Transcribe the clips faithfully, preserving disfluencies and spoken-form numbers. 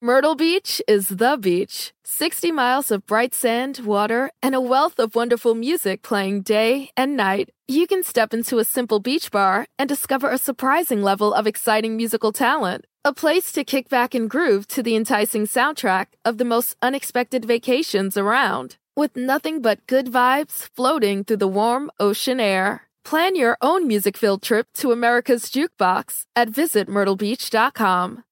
Myrtle Beach is the beach. sixty miles of bright sand, water, and a wealth of wonderful music playing day and night. You can step into a simple beach bar and discover a surprising level of exciting musical talent. A place to kick back and groove to the enticing soundtrack of the most unexpected vacations around. With nothing but good vibes floating through the warm ocean air. Plan your own music-filled trip to America's Jukebox at visit myrtle beach dot com.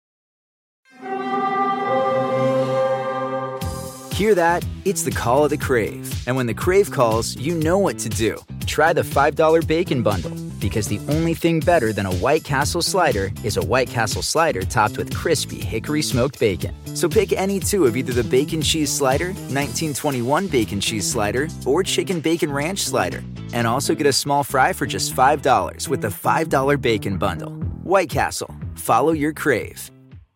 Hear that? It's the call of the Crave. And when the Crave calls, you know what to do. Try the five dollar Bacon Bundle, because the only thing better than a White Castle slider is a White Castle slider topped with crispy hickory smoked bacon. So pick any two of either the Bacon Cheese Slider, nineteen twenty-one Bacon Cheese Slider, or Chicken Bacon Ranch Slider. And also get a small fry for just five dollars with the five dollar Bacon Bundle. White Castle. Follow your Crave.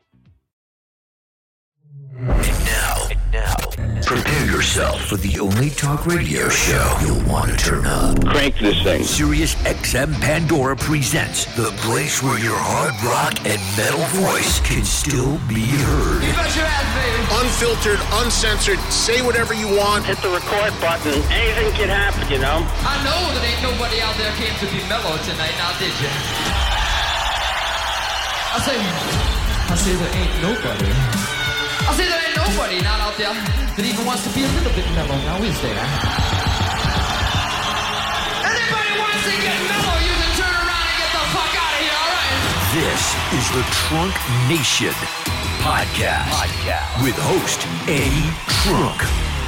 And now, and now, prepare yourself for the only talk radio show you'll want to turn up. Crank this thing. Sirius X M Pandora presents the place where your hard rock and metal voice can still be heard. You bet your ass, baby. Unfiltered, uncensored, say whatever you want. Hit the record button. Anything can happen, you know? I know that ain't nobody out there came to be mellow tonight, now did you? I say, I say there ain't nobody. I say there ain't nobody not out there that even wants to be a little bit mellow, now is there? Anybody wants to get mellow, you can turn around and get the fuck out of here, all right? This is the Trunk Nation Podcast, Podcast. With host Eddie Trunk.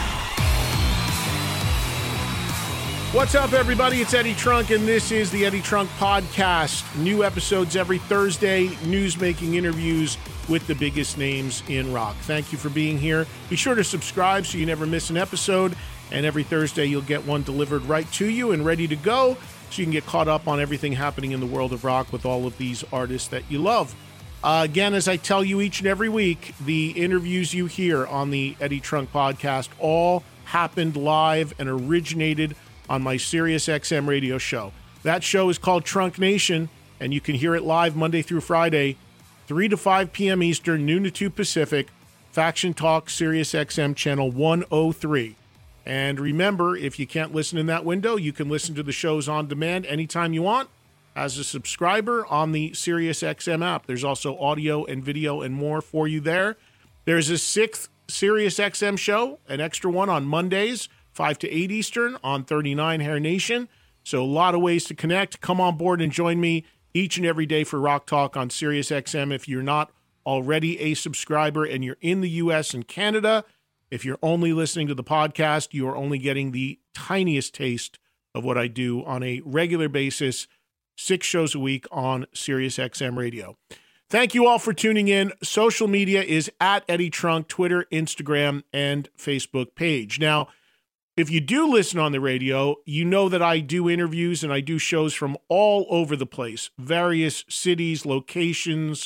What's up, everybody? It's Eddie Trunk, and this is the Eddie Trunk Podcast. New episodes every Thursday, news-making interviews with the biggest names in rock. Thank you for being here. Be sure to subscribe so you never miss an episode, and every Thursday you'll get one delivered right to you and ready to go so you can get caught up on everything happening in the world of rock with all of these artists that you love. Uh, again, as I tell you each and every week, the interviews you hear on the Eddie Trunk Podcast all happened live and originated on my Sirius X M radio show. That show is called Trunk Nation, and you can hear it live Monday through Friday, three to five p.m. Eastern, noon to two Pacific, Faction Talk, Sirius X M channel one oh three. And remember, if you can't listen in that window, you can listen to the shows on demand anytime you want as a subscriber on the Sirius X M app. There's also audio and video and more for you there. There's a sixth Sirius X M show, an extra one on Mondays, five to eight Eastern on thirty-nine Hair Nation. So a lot of ways to connect. Come on board and join me each and every day for Rock Talk on Sirius X M. If you're not already a subscriber and you're in the U S and Canada, if you're only listening to the podcast, you are only getting the tiniest taste of what I do on a regular basis, six shows a week on Sirius X M radio. Thank you all for tuning in. Social media is at Eddie Trunk, Twitter, Instagram, and Facebook page. Now, if you do listen on the radio, you know that I do interviews and I do shows from all over the place, various cities, locations,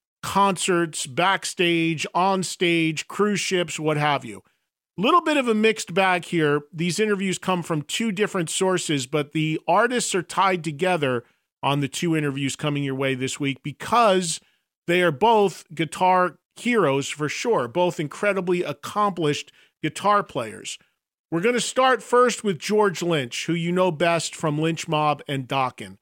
concerts, backstage, on stage, cruise ships, what have you. Little bit of a mixed bag here. These interviews come from two different sources, but the artists are tied together on the two interviews coming your way this week because they are both guitar heroes for sure, both incredibly accomplished guitar players. We're going to start first with George Lynch, who you know best from Lynch Mob and Dokken.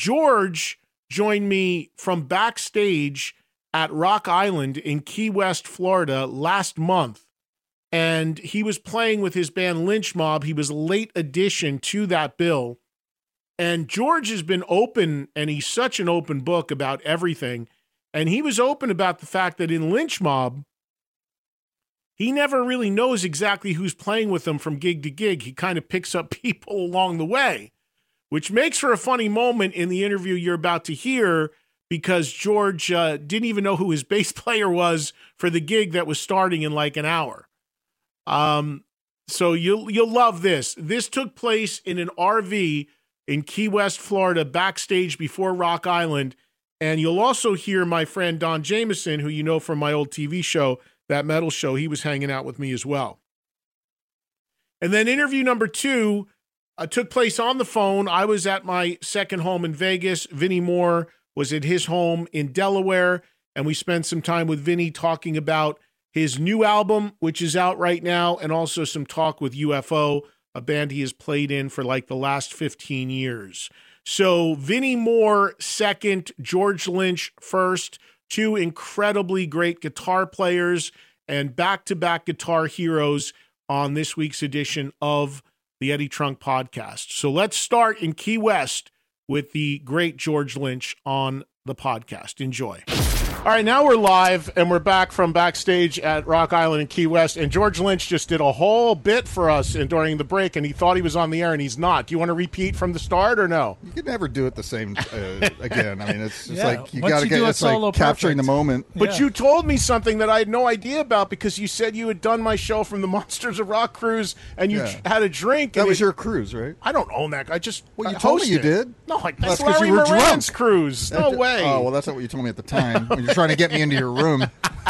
George joined me from backstage at Rock Island in Key West, Florida last month, and he was playing with his band Lynch Mob. He was a late addition to that bill, and George has been open, and he's such an open book about everything, and he was open about the fact that in Lynch Mob, he never really knows exactly who's playing with him from gig to gig. He kind of picks up people along the way, which makes for a funny moment in the interview you're about to hear because George uh, didn't even know who his bass player was for the gig that was starting in like an hour. Um, so you'll, you'll love this. This took place in an R V in Key West, Florida, backstage before Rock Island. And you'll also hear my friend Don Jameson, who you know from my old T V show, That Metal Show. He was hanging out with me as well. And then interview number two uh, took place on the phone. I was at my second home in Vegas. Vinnie Moore was at his home in Delaware. and we spent some time with Vinny talking about his new album, which is out right now, and also some talk with U F O, a band he has played in for like the last fifteen years. So Vinny Moore second, George Lynch first, two incredibly great guitar players and back-to-back guitar heroes on this week's edition of the Eddie Trunk Podcast. So let's start in Key West with the great George Lynch on the podcast. Enjoy. All right, now we're live, and we're back from backstage at Rock Island in Key West, and George Lynch just did a whole bit for us in, during the break, and he thought he was on the air, and he's not. Do you want to repeat from the start, or no? You can never do it the same uh, again. I mean, it's just yeah. like you Once got to you get do it it's like solo capturing perfect. the moment. But Yeah. you told me something that I had no idea about, because you said you had done my show from the Monsters of Rock cruise, and you Yeah. ch- had a drink. That and was it- your cruise, right? I don't own that. I just Well, you I told me you hosted. did. No, like, Well, that's that's 'cause Larry you were Moran's drunk. cruise. No That- way. Oh, well, that's not what you told me at the time. When you're trying to get me into your room.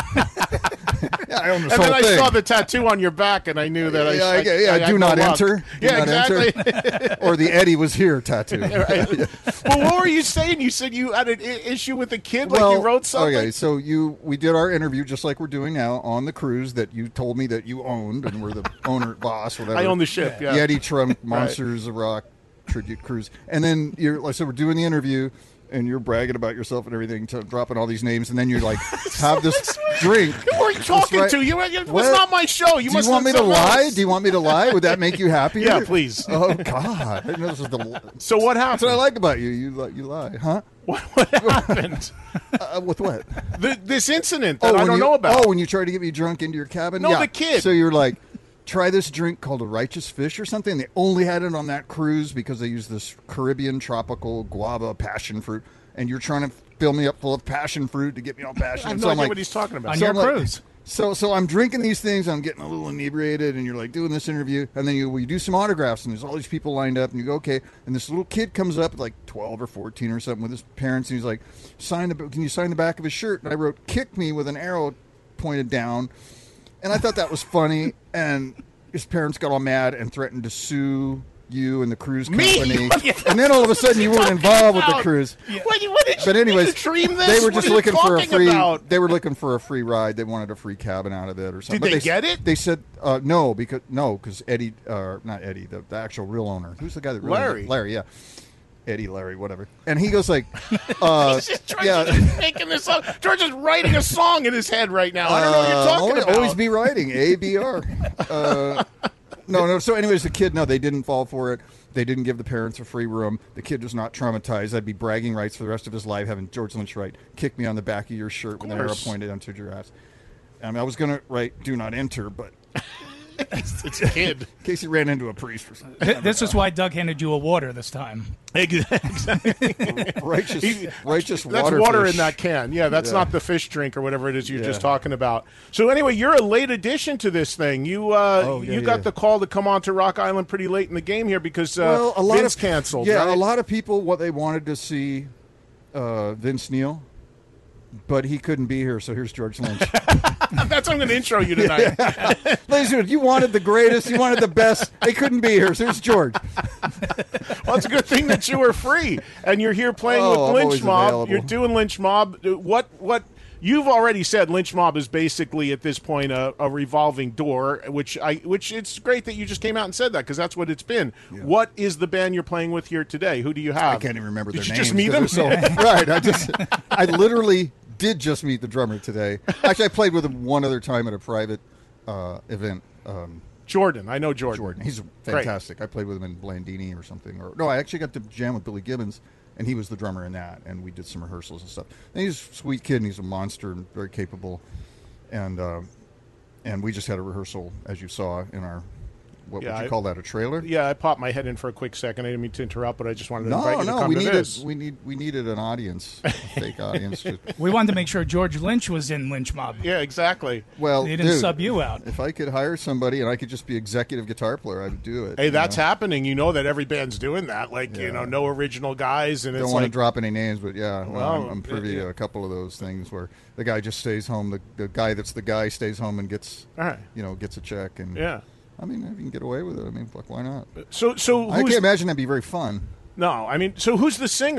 Yeah, I own this and then whole I thing. saw the tattoo on your back, and I knew that I yeah, I, I, yeah, I had do no not luck. enter. Do Yeah, not exactly. enter. Or the Eddie was here tattoo. Right. Well, what were you saying? You said you had an I- issue with a kid, like you wrote something. Okay, so you we did our interview just like we're doing now on the cruise that you told me that you owned and were the owner, boss, whatever. I own the ship. Yeah. The Eddie Trunk Monsters of Rock tribute cruise, and then you're like, so we're doing the interview. And you're bragging about yourself and everything, to dropping all these names, and then you're like, have this drink. Who are you talking right. to? You, it was What? not my show. You Do must you want me have to something lie? else. Do you want me to lie? Would that make you happy? Yeah, please. Oh God! I didn't know this was the. So what happened? That's what I like about you. You li- you lie, huh? What, what happened? Uh, with what? the, this incident that Oh, I when don't you, know about. Oh, when you tried to get me drunk into your cabin? No, Yeah. the kid. So you're like, try this drink called a Righteous Fish or something. They only had it on that cruise because they use this Caribbean tropical guava passion fruit. And you're trying to fill me up full of passion fruit to get me all passionate. I have so no I'm idea like, what he's talking about. On so your I'm like- cruise. So so I'm drinking these things, I'm getting a little inebriated, and you're like doing this interview, and then you we do some autographs, and there's all these people lined up, and you go, okay, and this little kid comes up, like twelve or fourteen or something, with his parents, and he's like, sign the can you sign the back of his shirt? And I wrote, kick me with an arrow pointed down, and I thought that was funny, and his parents got all mad and threatened to sue you and the cruise Me? company, What are you- and then all of a sudden you weren't involved with the about? cruise. What, what did you, But anyways, did you dream this? they were What just are you looking for a talking free. about? They were looking for a free ride. They wanted a free cabin out of it or something. Did But they get it? They said uh, no because no because Eddie, uh, not Eddie, the, the actual real owner. Who's the guy that really Larry. Larry, yeah, Eddie, Larry, whatever. And he goes like, uh, He's just, George yeah. is just making this up. George is writing a song in his head right now. I don't know what you're Uh, talking always, about. always be writing A B R. Uh, no, no. So, anyways, the kid, no, they didn't fall for it. They didn't give the parents a free room. The kid was not traumatized. I'd be bragging rights for the rest of his life, having George Lynch write, "Kick me on the back of your shirt with an arrow course. pointed onto your ass." I mean, I was gonna write, "Do not enter," but It's a kid. in case he ran into a priest or something. Th- This is why Doug handed you a water this time. Exactly. righteous, righteous That's water. water fish. in that can. Yeah, that's Yeah. not the fish drink or whatever it is you're Yeah. just talking about. So anyway, you're a late addition to this thing. You uh, Oh, yeah, you got yeah. the call to come on to Rock Island pretty late in the game here because uh, well, a lot Vince of canceled. Yeah, right? a lot of people what they wanted to see uh, Vince Neil, but he couldn't be here. So here's George Lynch. That's how I'm going to intro you tonight. Ladies and gentlemen, you wanted the greatest, you wanted the best. They couldn't be here. So here's George. Well, it's a good thing that you were free and you're here playing Oh, with I'm Lynch always Mob. available. You're doing Lynch Mob. What what you've already said? Lynch Mob is basically at this point a, a revolving door, which I which it's great that you just came out and said that because that's what it's been. What is the band you're playing with here today? Who do you have? I can't even remember Did their you names. just meet them? 'cause they're So, right. I just, I literally did just meet the drummer today. Actually, I played with him one other time at a private uh, event. Um, Jordan, I know Jordan. Jordan, he's Great. fantastic. I played with him in Blandini or something. Or no, I actually got to jam with Billy Gibbons, and he was the drummer in that, and we did some rehearsals and stuff. And he's a sweet kid, and he's a monster and very capable. And uh, and we just had a rehearsal, as you saw in our. What Yeah, would you I- call that? A trailer? Yeah, I popped my head in for a quick second. I didn't mean to interrupt, but I just wanted to No, invite you to no, come we to needed this. we need we needed an audience, a fake audience. To, We wanted to make sure George Lynch was in Lynch Mob. Yeah, exactly. well, They didn't dude, sub you out. If I could hire somebody and I could just be executive guitar player, I would do it. Hey, you that's know? happening. You know that every band's doing that. Like, you Yeah. know, no original guys. And Don't it's want like, to drop any names, but yeah, well, Well, I'm, I'm privy yeah. to a couple of those things where the guy just stays home. The, the guy that's the guy stays home and gets, all right. you know, gets a check. And Yeah. I mean, if you can get away with it, I mean, fuck, why not? So, so I who's, can't imagine that'd be very fun. no, I mean, so who's the singer?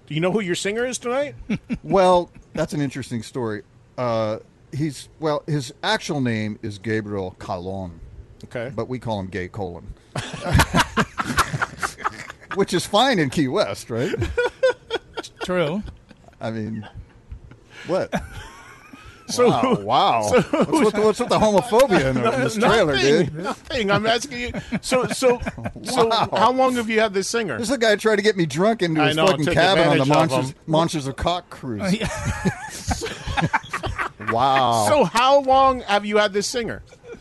Do you know who your singer is tonight? Well, that's an interesting story. Uh, he's well, his actual name is Gabriel Colon. Okay, but we call him Gay Colon, which is fine in Key West, right? True. I mean, what? So wow, wow. So what's, with the, what's with the homophobia in, the, in this trailer, nothing, dude? Nothing. I'm asking you. So, so, so, Wow. how long have you had this singer? This is a guy tried to get me drunk into I his know, fucking took cabin on the advantage of Monsters, him. Monsters of Cock cruise. Wow. So, how long have you had this singer?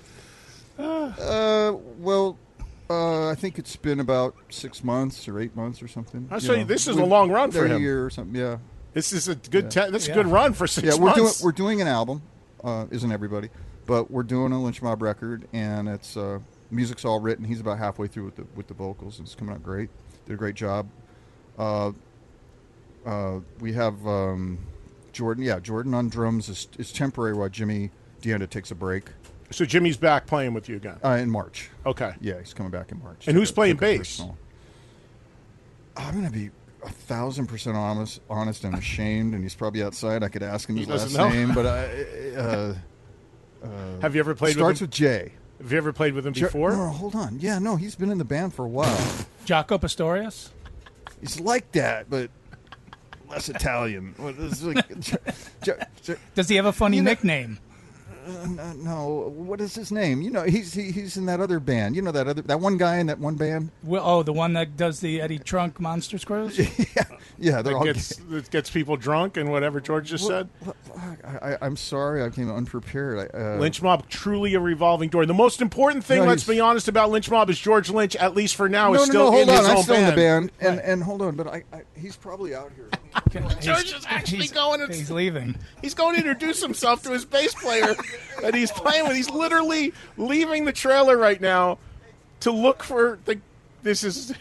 Uh, well, uh, I think it's been about six months or eight months or something. I You say know, this is we- a long run for a him. year or something. Yeah. This is a good. Yeah. Te- that's Yeah. a good run for six Yeah, we're doing months. we're doing an album. Uh, isn't everybody? But we're doing a Lynch Mob record, and it's uh, music's all written. He's about halfway through with the with the vocals. It's coming out great. Did a great job. Uh, uh, we have um, Jordan. Yeah, Jordan on drums is, is temporary while Jimmy DeAnda takes a break. So Jimmy's back playing with you again. Uh, in March. Okay. Yeah, he's coming back in March. And who's Took a- playing took a bass? personal- I'm going to be a thousand percent honest, honest and ashamed, and he's probably outside. I could ask him He his last doesn't know. name, but I. Uh, uh, Have you ever played starts with him? with J. Have you ever played with him Jer- before? No, hold on. Yeah, no, he's been in the band for a while. Jaco Pastorius? He's like that, but less Italian. What is like, J- J- J- Does he have a funny You know- nickname? uh, no, no, what is his name? You know, he's he, he's in that other band. You know that other that one guy in that one band. Well, oh, the one that does the Eddie Trunk Monsters Cruise? yeah, yeah, they're That all. gets, that gets people drunk and whatever George just said. I, I, I'm sorry, I came unprepared. I, uh, Lynch Mob, truly a revolving door. The most important thing, No, let's he's- be honest, about Lynch Mob is George Lynch, at least for now, no, is no, still no, hold in on. his I'm own still band. in the band, and and hold on, but I, I he's probably out here. George is actually He's- going to He's leaving. He's going to introduce himself to his bass player that he's playing with. He's literally leaving the trailer right now to look for the. This is.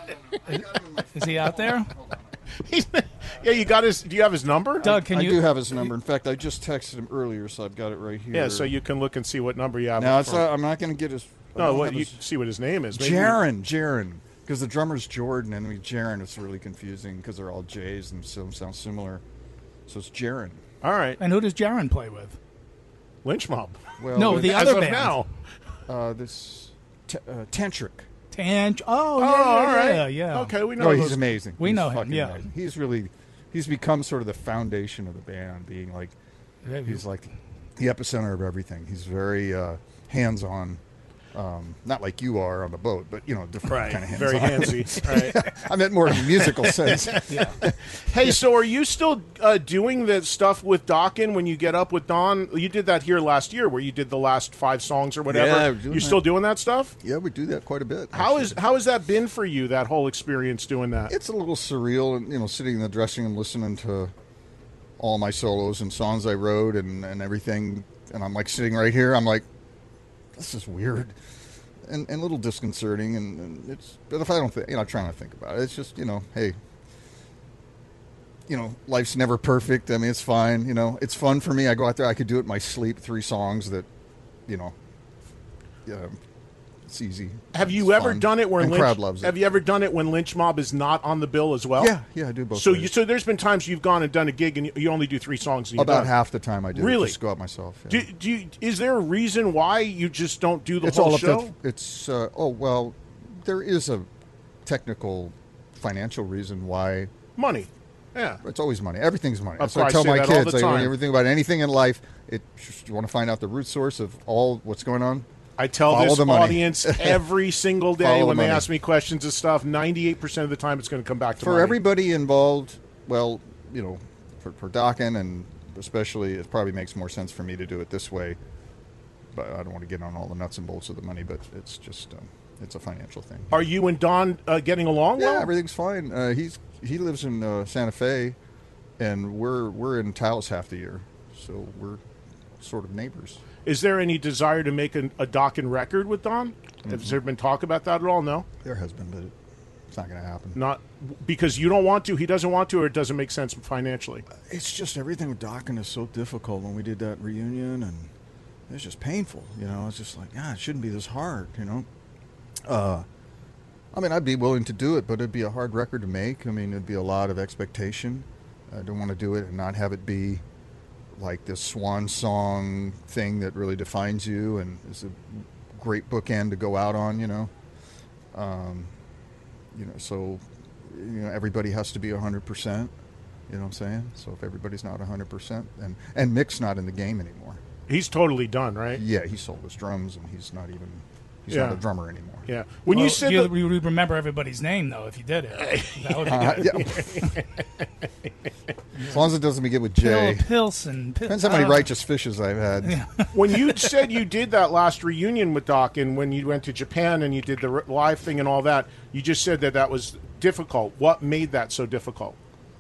Is he out there? He's, yeah, you got his. Do you have his number? Doug, can I you? do have his number. In fact, I just texted him earlier, so I've got it right here. Yeah, so you can look and see what number you have. Now it's from. not, I'm not going to get his. I no, don't what have you his- see what his name is. Maybe- Jaron, Jaron, because the drummer's Jordan, and we Jaron is really confusing because they're all J's and some sound similar. So it's Jaron. All right, And who does Jaron play with? Lynch Mob. Well, No, with- the As other of band. now. uh, this t- uh, Tantric. Tanch. Oh, yeah, Oh, yeah, all right. yeah, yeah. Okay, we know. No, those- he's amazing. We He's know him, fucking yeah. amazing. He's really, he's become sort of the foundation of the band, being like, Yeah, he's like the epicenter of everything. He's very uh, hands-on. Um, not like you are on the boat, but you know, different Right, kind of very hands-on. handsy. Right. I meant more in a musical sense. Hey, so are you still uh, doing the stuff with Dokken when you get up with Don? You did that here last year, where you did the last five songs or whatever. Yeah, we're doing You're that. still doing that stuff? Yeah, we do that quite a bit. How actually. is how has that been for you? That whole experience doing that? It's a little surreal, and you know, sitting in the dressing room listening to all my solos and songs I wrote and, and everything, and I'm like sitting right here. I'm like, this is weird, and, and a little disconcerting, and, and it's. But if I don't think, you know, I'm trying to think about it. It's just, you know, hey, you know, life's never perfect. I mean, it's fine. You know, it's fun for me. I go out there. I could do it in my sleep. Three songs that, you know, yeah, it's easy. Have you It's ever fun. done it where and Lynch? crowd loves it. Have you ever done it when Lynch Mob is not on the bill as well? Yeah, yeah, I do both. So ways. you so there's been times you've gone and done a gig and you, you only do three songs. And you're About done. half the time I do. Really? Just go out myself. Yeah. Do, do you, is there a reason why you just don't do the it's whole all up show? to it's uh, oh well, there is a technical financial reason why. Money. Yeah. It's always money. Everything's money. Of That's what I course, tell I my say that all kids. the Like, when time. you ever think about anything in life, it just, you want to find out the root source of all what's going on. I tell Follow this the money. audience every single day Follow the when they money. ask me questions and stuff. ninety-eight percent of the time, it's going to come back to For money. everybody involved, well, you know, for, for Dokken and especially, it probably makes more sense for me to do it this way. But I don't want to get on all the nuts and bolts of the money. But it's just um, it's a financial thing. Are you and Don uh, getting along Yeah, well? everything's fine. Uh, he's he lives in uh, Santa Fe, and we're we're in Taos half the year, so we're sort of neighbors. Is there any desire to make an, a Dokken record with Don? Mm-hmm. Has there been talk about that at all? No? There has been, but it's not going to happen. Not because you don't want to, he doesn't want to, or it doesn't make sense financially? It's just everything with Dokken is so difficult. When we did that reunion, and it was just painful. You know, it's just like, God, it shouldn't be this hard. You know, uh, I mean, I'd be willing to do it, but it'd be a hard record to make. I mean, it'd be a lot of expectation. I don't want to do it and not have it be like this swan song thing that really defines you and is a great bookend to go out on, you know. Um, you know, so, you know, everybody has to be one hundred percent, you know what I'm saying? So if everybody's not one hundred percent, and, and Mick's not in the game anymore. He's totally done, right? Yeah, he sold his drums, and he's not even, he's yeah. not a drummer anymore. Yeah. When well, you said you, that, you would remember everybody's name, though, if you did it. That would be uh, good. Yeah. As long as it doesn't begin with J. Pil- Pilsen. Pil- Depends how many uh, righteous fishes I've had. Yeah. when you said you did that last reunion with Doc, and when you went to Japan and you did the r- live thing and all that, you just said that that was difficult. What made that so difficult?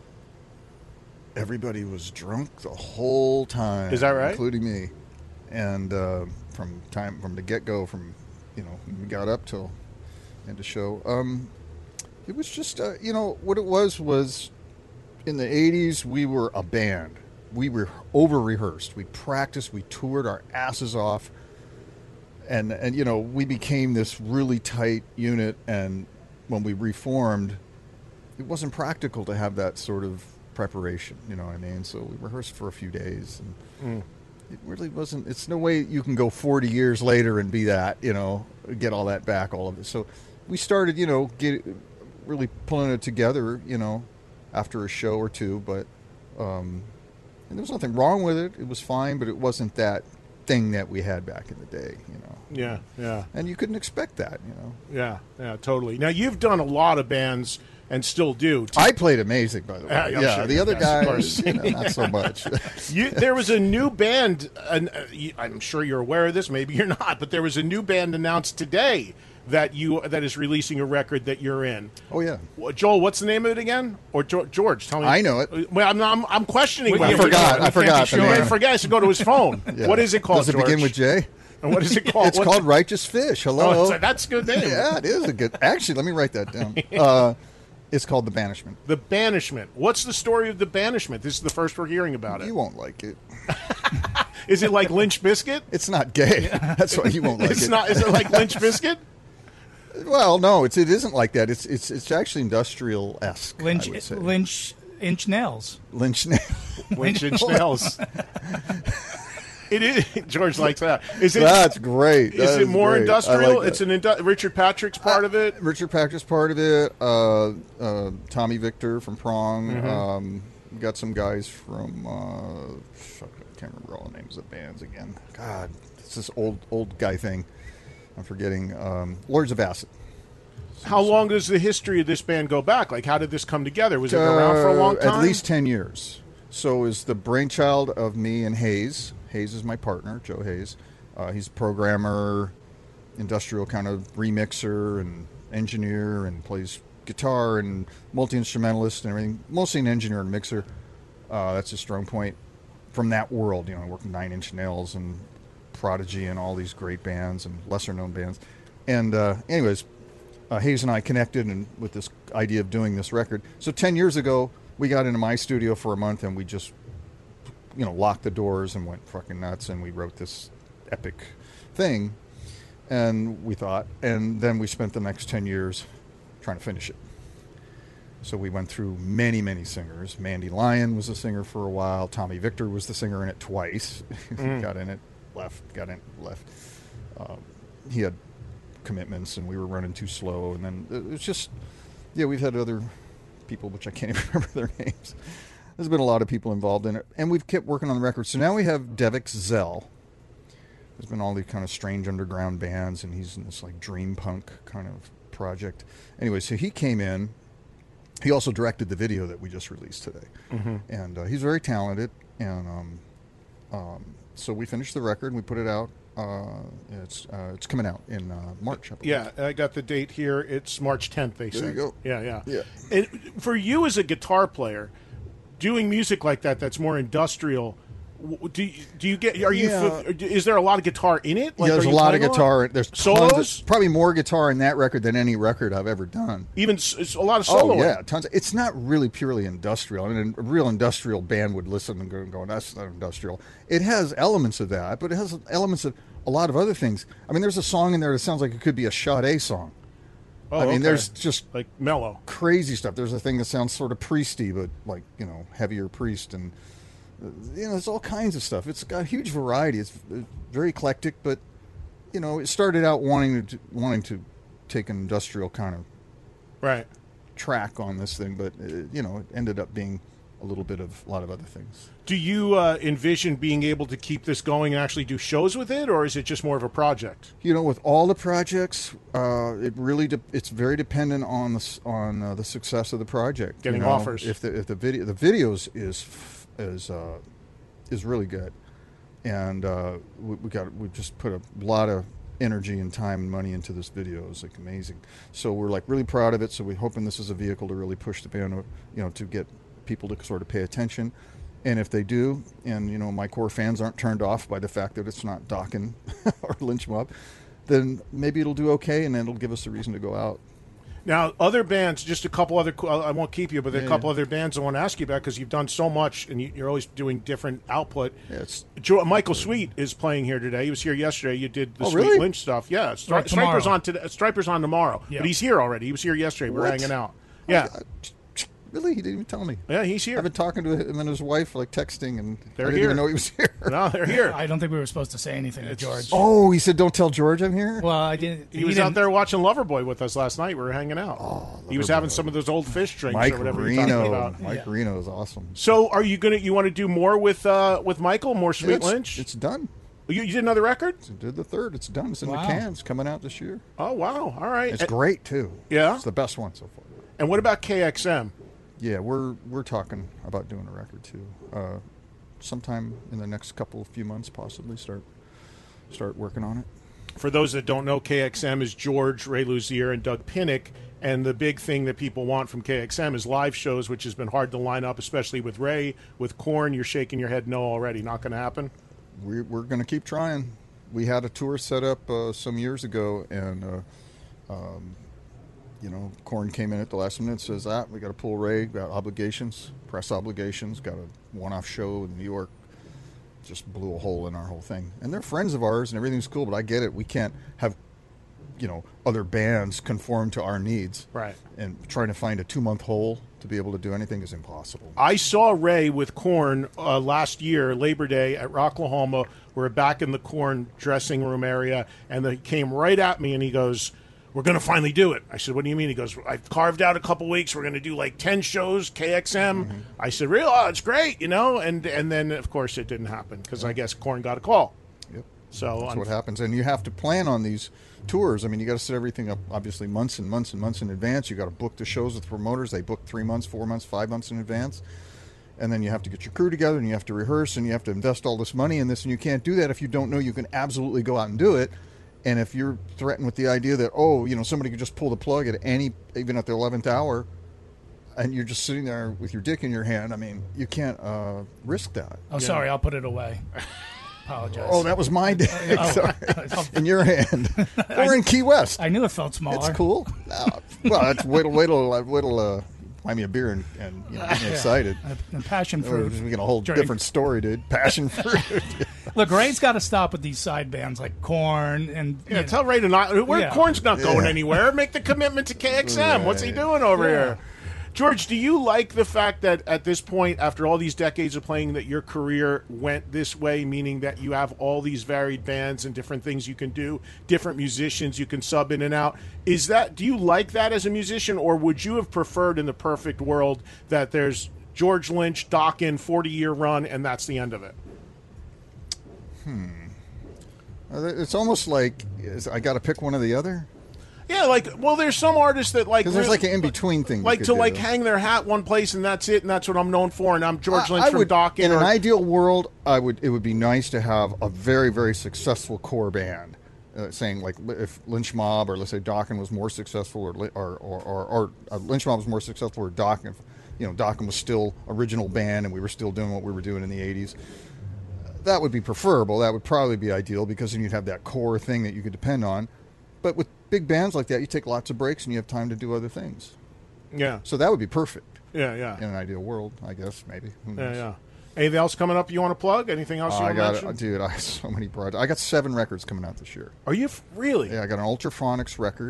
Everybody was drunk the whole time. Is that right? Including me. And uh, from time from the get-go, from, you know, we got up till end of show. Um, it was just, uh, you know, what it was was in the eighties, we were a band. We were over-rehearsed. We practiced. We toured our asses off. And, and, you know, we became this really tight unit. And when we reformed, it wasn't practical to have that sort of preparation, you know what I mean? So we rehearsed for a few days. And mm. it really wasn't, it's no way you can go forty years later and be that, you know, get all that back, all of it. So we started, you know, get, really pulling it together, you know, after a show or two, but um, and there was nothing wrong with it. It was fine, but it wasn't that thing that we had back in the day, you know. Yeah, yeah. And you couldn't expect that, you know. Yeah, yeah, totally. Now, you've done a lot of bands and still do. I played amazing, by the way. Uh, yeah, sure the other yes, guys, you know, not so much. you, there was a new band, and uh, I'm sure you're aware of this, maybe you're not, but there was a new band announced today that you that is releasing a record that you're in. Oh, yeah. Joel, what's the name of it again? Or jo- George, tell me. I know it. Well, I'm, I'm, I'm questioning. We, I whether forgot. you know I forgot. Sure. I forgot. I should go to his phone. Yeah. What is it called, Does it George? begin with J? And what is it called? It's What's called it? Righteous Fish. Hello. Oh, so that's a good name. Yeah, it is a good. Actually, let me write that down. Uh, it's called The Banishment. The Banishment. What's the story of The Banishment? This is the first we're hearing about it. You won't like it. Is it like Lynch Biscuit? It's not gay. That's why you won't like it's it. Not. Is it like Lynch Biscuit? Well, no, it's it isn't like that. It's it's it's actually industrial esque. Lynch, I would say. Lynch, inch nails. Lynch nails. Lynch inch nails. It is. George likes that. Is it? That's great. Is That it more great. industrial? Like it's an indu- Richard Patrick's part uh, of it. Richard Patrick's part of it. Uh, uh, Tommy Victor from Prong. Mm-hmm. Um, we got some guys from. Uh, fuck, I can't remember all the names of bands again. God, it's this old old guy thing. I'm forgetting. Um, Lords of Acid. How long does the history of this band go back? Like, how did this come together? Was it around for a long time? Uh, At least ten years. So is the brainchild of me and Hayes. Hayes is my partner, Joe Hayes. Uh, he's a programmer, industrial kind of remixer and engineer, and plays guitar and multi-instrumentalist and everything. Mostly an engineer and mixer. Uh, that's his strong point. From that world, you know, I worked with Nine Inch Nails and Prodigy and all these great bands and lesser-known bands. And uh, anyways, uh, Hayes and I connected and with this idea of doing this record. So ten years ago, we got into my studio for a month and we just, you know, locked the doors and went fucking nuts, and we wrote this epic thing, and we thought, and then we spent the next ten years trying to finish it. So we went through many, many singers. Mandy Lyon was a singer for a while. Tommy Victor was the singer in it twice. Mm. Got in it, left, got in, left. Um, he had commitments, and we were running too slow, and then it was just, yeah, we've had other people, which I can't even remember their names. There's been a lot of people involved in it, and we've kept working on the record. So now we have Devik Zell. There's been all these kind of strange underground bands, and he's in this like dream punk kind of project. Anyway, so he came in. He also directed the video that we just released today, mm-hmm. and uh, he's very talented. And um, um, so we finished the record, and we put it out. Uh, it's uh, it's coming out in uh, March. I believe. Yeah, I got the date here. It's March tenth. They there said. You go. Yeah, yeah, yeah. And for you as a guitar player, doing music like that, that's more industrial. Do you, do you get? Are you? Yeah. Is there a lot of guitar in it? Like, yeah, there's a lot of guitar. There's solos. Of, probably more guitar in that record than any record I've ever done. Even it's a lot of solo. Oh yeah, tons. Of, it's not really purely industrial. I mean, a real industrial band would listen and go, go, "That's not industrial." It has elements of that, but it has elements of a lot of other things. I mean, there's a song in there that sounds like it could be a Sade song. Oh, I mean, okay. there's just like mellow, crazy stuff. There's a thing that sounds sort of priesty, but like, you know, heavier priest, and uh, you know, there's all kinds of stuff. It's got a huge variety. It's very eclectic, but you know, it started out wanting to wanting to take an industrial kind of right track on this thing, but uh, you know, it ended up being a little bit of a lot of other things. Do you uh, envision being able to keep this going and actually do shows with it, or is it just more of a project? You know, with all the projects, uh, it really de- it's very dependent on the on uh, the success of the project. Getting you know? offers. If the if the video the videos is is uh, is really good, and uh, we, we got we just put a lot of energy and time and money into this video. It's like amazing. So we're like really proud of it. So we're hoping this is a vehicle to really push the band, you know, to get people to sort of pay attention. And if they do, and you know, my core fans aren't turned off by the fact that it's not Dokken or Lynch Mob, then maybe it'll do okay, and then it'll give us a reason to go out. Now, other bands, just a couple other, I won't keep you, but there are Yeah, a couple yeah. other bands I want to ask you about because you've done so much and you, you're always doing different output. Yeah, it's- Jo- Michael Sweet is playing here today. He was here yesterday. You did the Oh, Sweet really? Lynch stuff. Yeah, Stri- Right, tomorrow. Striper's on today. Striper's on tomorrow, Yeah. but he's here already. He was here yesterday. We're What? hanging out. Yeah, Really? He didn't even tell me. yeah, he's here. I've been talking to him and his wife, like texting, and They're I didn't here. even know he was here. No, they're here. I don't think we were supposed to say anything to George. Oh, he said, "Don't tell George I'm here." Well, I didn't. He was didn't- out there watching Loverboy with us last night. We were hanging out. he was having some of those old fish drinks Mike or whatever you're talking Reno. about. Mike Yeah. Reno is awesome. So, are you gonna? You want to do more with uh, with Michael? More Sweet it's, Lynch? It's done. You, you did another record? I did the third. It's done. It's in Wow. the cans. Coming out this year. Oh wow! All right. It's and, great too. Yeah? It's the best one so far. and what about K X M? Yeah, we're we're talking about doing a record too. Uh, sometime in the next couple of few months, possibly start start working on it. For those that don't know, K X M is George, Ray Luzier, and Doug Pinnick. And the big thing that people want from K X M is live shows, which has been hard to line up, especially with Ray. With Korn, you're shaking your head no already. Not going to happen? We're we're going to keep trying. We had a tour set up uh, some years ago, and uh, um, you know, Korn came in at the last minute and says, "Ah, we got to pull Ray. Got obligations, press obligations. Got a one-off show in New York." Just blew a hole in our whole thing. And they're friends of ours, and everything's cool. But I get it. We can't have, you know, other bands conform to our needs. Right. And trying to find a two-month hole to be able to do anything is impossible. I saw Ray with Korn uh, last year, Labor Day, at Rocklahoma. We're back in the Korn dressing room area, and he came right at me, and he goes, "We're going to finally do it." I said, "What do you mean?" He goes, "I've carved out a couple weeks. We're going to do like ten shows, K X M." Mm-hmm. I said, "Really? Oh, it's great, you know?" And and then, of course, it didn't happen because I guess Korn got a call. Yep. So That's un- what happens. And you have to plan on these tours. I mean, you got to set everything up, obviously, months and months and months in advance. You got to book the shows with promoters. They book three months, four months, five months in advance. And then you have to get your crew together, and you have to rehearse, and you have to invest all this money in this. And you can't do that if you don't know you can absolutely go out and do it. And if you're threatened with the idea that, oh, you know, somebody could just pull the plug at any, even at the eleventh hour, and you're just sitting there with your dick in your hand, I mean, you can't uh, risk that. Oh, sorry, I'll put it away. Apologize. Oh, that was my dick. Oh. Sorry. In your hand. Or in Key West. I knew it felt smaller. It's cool. No, well, it's wait till wait till wait till uh, buy me a beer and, and you know, get me excited. A- a passion Or fruit. we get a whole drink. different story, dude. Passion fruit. Look, Ray's got to stop with these side bands like Korn and yeah, you know, tell Ray to not. Where Yeah. Korn's not going Yeah. anywhere. Make the commitment to K X M. What's he Right. doing over Yeah. here? George, do you like the fact that at this point, after all these decades of playing, that your career went this way, meaning that you have all these varied bands and different things you can do, different musicians you can sub in and out? Is that, do you like that as a musician, or would you have preferred in the perfect world that there's George Lynch, Dokken, forty-year run, and that's the end of it? Hmm. Uh, It's almost like is, I got to pick one or the other. Yeah, like, well, there's some artists that like Because there's really- like an in-between thing. you like could to do. like hang their hat one place and that's it, and that's what I'm known for, and I'm George I- Lynch I from would, Dokken. In or- an ideal world, I would. It would be nice to have a very, very successful core band. Uh, saying like if Lynch Mob or let's say Dokken was more successful, or or or, or, or uh, Lynch Mob was more successful, or Dokken, you know, Dokken was still original band and we were still doing what we were doing in the eighties. That would be preferable. That would probably be ideal because then you'd have that core thing that you could depend on. But with big bands like that, you take lots of breaks and you have time to do other things. yeah, So that would be perfect yeah, yeah, in an ideal world, I guess. Maybe. Who yeah, knows? yeah. Anything else coming up you want to plug? Anything else you I want to got mention? it, dude. I have so many projects. I got seven records coming out this year. Are you f- really? Yeah, I got an Ultraphonics record.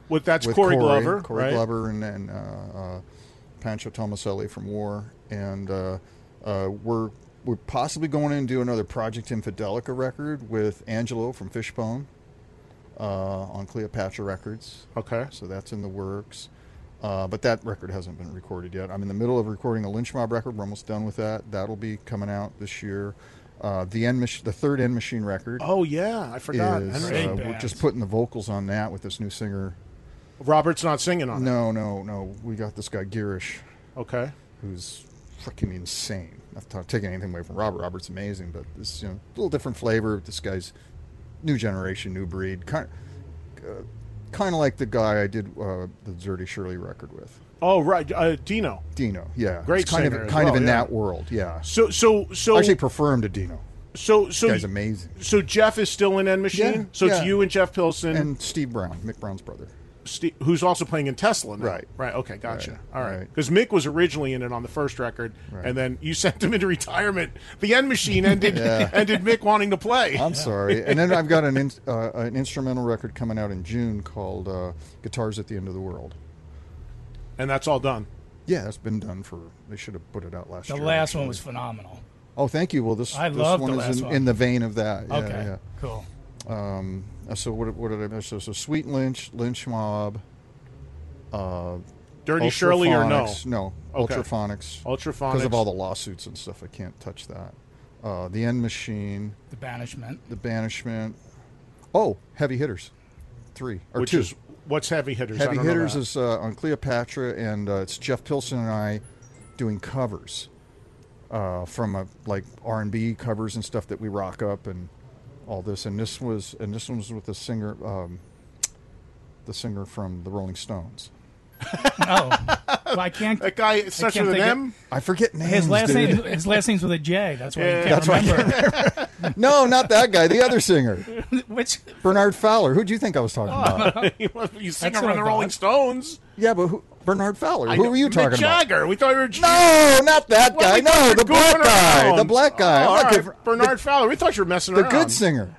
With that's with Corey, Corey Glover, Corey right? Glover, and, and uh, uh, Pancho Tomaselli from War, and uh, uh, we're we're possibly going in and do another Project Infidelica record with Angelo from Fishbone uh, on Cleopatra Records. Okay, so that's in the works. Uh, but that record hasn't been recorded yet. I'm in the middle of recording a Lynch Mob record. We're almost done with that. That'll be coming out this year. Uh, the End Mach- the third End Machine record. Oh yeah, I forgot. Is, Henry. uh, we're just putting the vocals on that with this new singer. Robert's not singing on no, it. No, no, no. We got this guy Girish. Okay. Who's freaking insane. Not to taking anything away from Robert. Robert's amazing, but this, you know, a little different flavor. This guy's new generation, new breed. Kind of, uh, kind of like the guy I did uh, the Dirty Shirley record with. Oh right, uh, Dino. Dino, yeah, Great it's kind singer of as kind well, of in yeah. that world, yeah. So so so I actually prefer him to Dino. So so this guy's amazing. So Jeff is still in End Machine. Yeah, so yeah. it's you and Jeff Pilson and Steve Brown, Mick Brown's brother. Steve, who's also playing in Tesla now. Right. Right. Okay. Gotcha. Right, All right. right. Because Mick was originally in it on the first record, Right. and then you sent him into retirement. The End Machine ended Yeah. ended Mick wanting to play. I'm sorry. And then I've got an in, uh, an instrumental record coming out in June called uh, "Guitars at the End of the World." And that's all done. Yeah, that's been done for. They should have put it out last The year. last actually. one was phenomenal. Oh, thank you. Well, this, I this love one the is last in, one. in the vein of that. Yeah, Okay, yeah. cool. Um, so what, what did I miss? So, so Sweet Lynch, Lynch Mob, uh, Dirty Shirley or no? Ultraphonics. No, Okay. Ultraphonics. Ultraphonics. Because of all the lawsuits and stuff, I can't touch that. Uh, the End Machine, The Banishment. The Banishment. Oh, Heavy Hitters, three or Which two. is what's Heavy Hitters? I Heavy don't know Hitters that. is uh, on Cleopatra, and uh, it's Jeff Pilson and I doing covers uh, from uh, like R and B covers and stuff that we rock up and all this. And this was and this one was with the singer, um, the singer from the Rolling Stones. Oh, well, I can't. That guy starts can't with an think M. I forget names. His last dude. name. His last name's with a J. That's why Yeah, you can't that's remember. No, not that guy. The other singer, Which Bernard Fowler. Who'd you think I was talking about? you sing That's from what the I Rolling thought. Stones. Yeah, but who, Bernard Fowler. I Who know- were you Mick talking about? Jagger. We thought we were. No, not that Well, guy. we thought No, you were the black goofing guy. around. The black guy. Oh, I'm all not right. good- Bernard Fowler. We thought you were messing The around. good singer.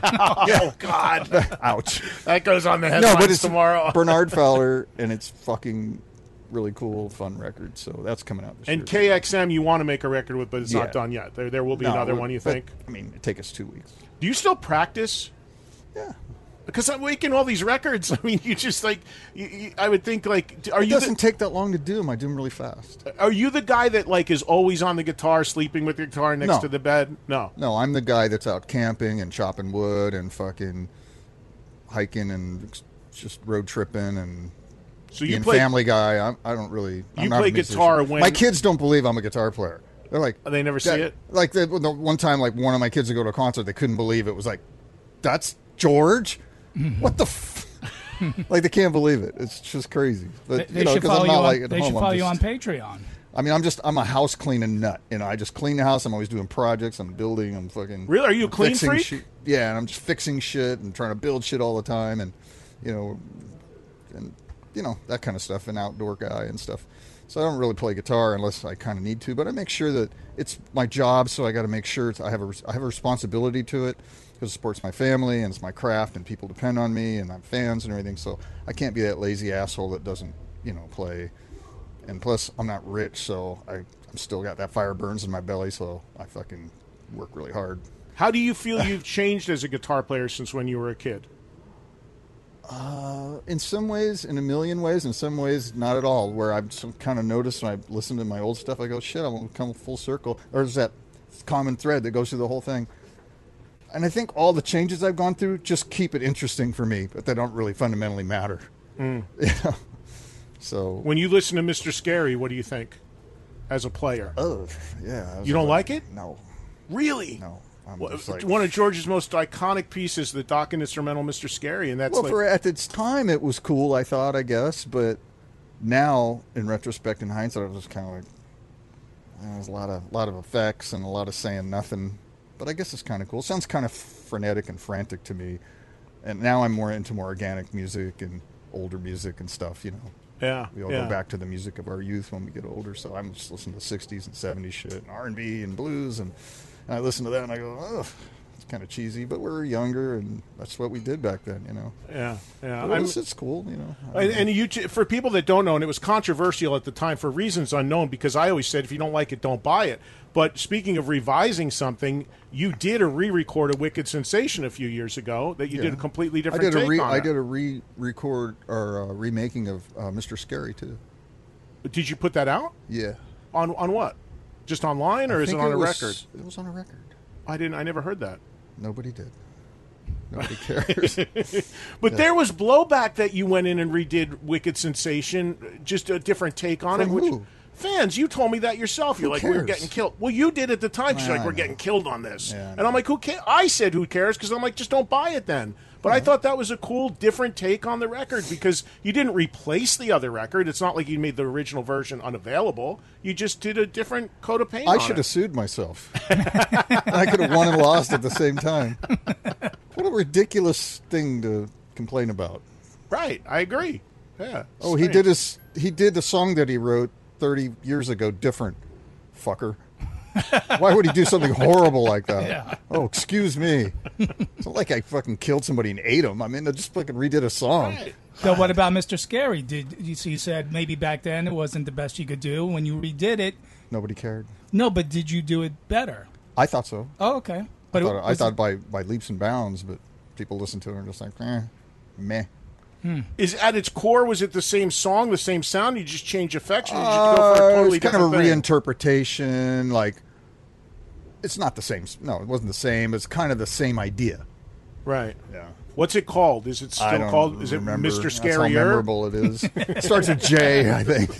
Oh God. Ouch. That goes on the No, headlines but it's tomorrow. Bernard Fowler, and it's fucking really cool, fun record. So that's coming out this And year. K X M, you want to make a record with, but it's Yeah. not done yet. There, there will be No, another but- one. You but, think? I mean, it'd take us two weeks. Do you still practice? Yeah. Because I'm making all these records. I mean, you just like. You, you, I would think like. Are It you? doesn't The, take that long to do them. I do them really fast. are you the guy that like is always on the guitar, sleeping with the guitar next No. to the bed? No. No, I'm the guy that's out camping and chopping wood and fucking hiking and just road tripping and So you being play. Family Guy. I'm, I don't really. I'm You not a play musician. guitar when- My kids don't believe I'm a guitar player. They're like, They never see that- it? Like the, the one time, like one of my kids would go to a concert, they couldn't believe it. It was like, that's George. What the. F-? Like they can't believe it. It's just crazy. But they you know, should 'cause follow I'm you not on. like at They home. should I'm follow you on just- Patreon. I mean, I'm just I'm a house cleaning nut. You know, I just clean the house. I'm always doing projects. I'm building. I'm fucking. Really? Are you a I'm clean fixing freak? Shit. Yeah, and I'm just fixing shit and trying to build shit all the time, and you know, and you know that kind of stuff. An outdoor guy and stuff. So I don't really play guitar unless I kind of need to. But I make sure that it's my job, so I got to make sure it's, I have a I have a responsibility to it because it supports my family and it's my craft, and people depend on me, and I'm fans and everything. So I can't be that lazy asshole that doesn't you know play. And plus, I'm not rich, so I, I'm still got that fire burns in my belly, so I fucking work really hard. How do you feel you've changed as a guitar player since when you were a kid? Uh, in some ways, in a million ways, in some ways, not at all. Where I've kind of noticed when I listen to my old stuff, I go, shit, I'm going to come full circle. Or there's that common thread that goes through the whole thing. And I think all the changes I've gone through just keep it interesting for me, but they don't really fundamentally matter. Mm. You know? So When you listen to Mister Scary, what do you think as a player? Oh, yeah. You don't like it? No. Really? No. I'm Well, just like, one of George's most iconic pieces, the Dokken instrumental Mister Scary, and that's well, like, for at its time, it was cool, I thought, I guess. But now, in retrospect, in hindsight, I was just kind of like, eh, there's a lot of lot of effects and a lot of saying nothing. But I guess it's kind of cool. It sounds kind of frenetic and frantic to me. And now I'm more into more organic music and older music and stuff, you know. Yeah, We all yeah. go back to the music of our youth when we get older. So I'm just listening to sixties and seventies shit and R and B and blues. And, and I listen to that and I go, oh, it's kind of cheesy, but we were younger, and that's what we did back then, you know. Yeah, yeah. It was, it's cool, you know. And, and you, for people that don't know, and it was controversial at the time for reasons unknown, because I always said if you don't like it, don't buy it. But speaking of revising something, you did a re-record of Wicked Sensation a few years ago that you Yeah. did a completely different I did take a re, on I it. did a re-record or uh, remaking of uh, Mister Scary too. Did you put that out? Yeah. On on what? Just online, or I is it think on a was- record? It was on a record. I didn't. I never heard that. Nobody did. Nobody cares. But Yeah. there was blowback that you went in and redid Wicked Sensation, just a different take on From it. Which, who? fans, you told me that yourself. You're Who like, we were cares? getting killed. Well, you did at the time. She's I like, we're know. getting killed on this. Yeah, I and I'm like, who cares? I said, who cares? Because I'm like, just don't buy it then. But I thought that was a cool, different take on the record because you didn't replace the other record. It's not like you made the original version unavailable. You just did a different coat of paint I on should it. have sued myself. I could have won and lost at the same time. What a ridiculous thing to complain about. Right, I agree. Yeah. Oh, he strange. did his. He did the song that he wrote thirty years ago different. Fucker. Why would he do something horrible like that? Yeah. Oh, excuse me. It's not like I fucking killed somebody and ate him. I mean, I just fucking redid a song. Right. So what about Mister Scary? Did you, so you said maybe back then it wasn't the best you could do. When you redid it, Nobody cared. no, but did you do it better? I thought so. Oh, okay. But I it- thought, I was thought it- by, by leaps and bounds, but people listen to it and are just like, eh, meh. Is at its core, was it the same song, the same sound? You just change effects, or did you Uh, go for a totally it's kind of a different thing? reinterpretation. Like, it's not the same. No, it wasn't the same. It's kind of the same idea. Right. Yeah. What's it called? Is it I still don't called? Is it remember. Mister That's how Scarier? memorable it is. It starts with J, I think.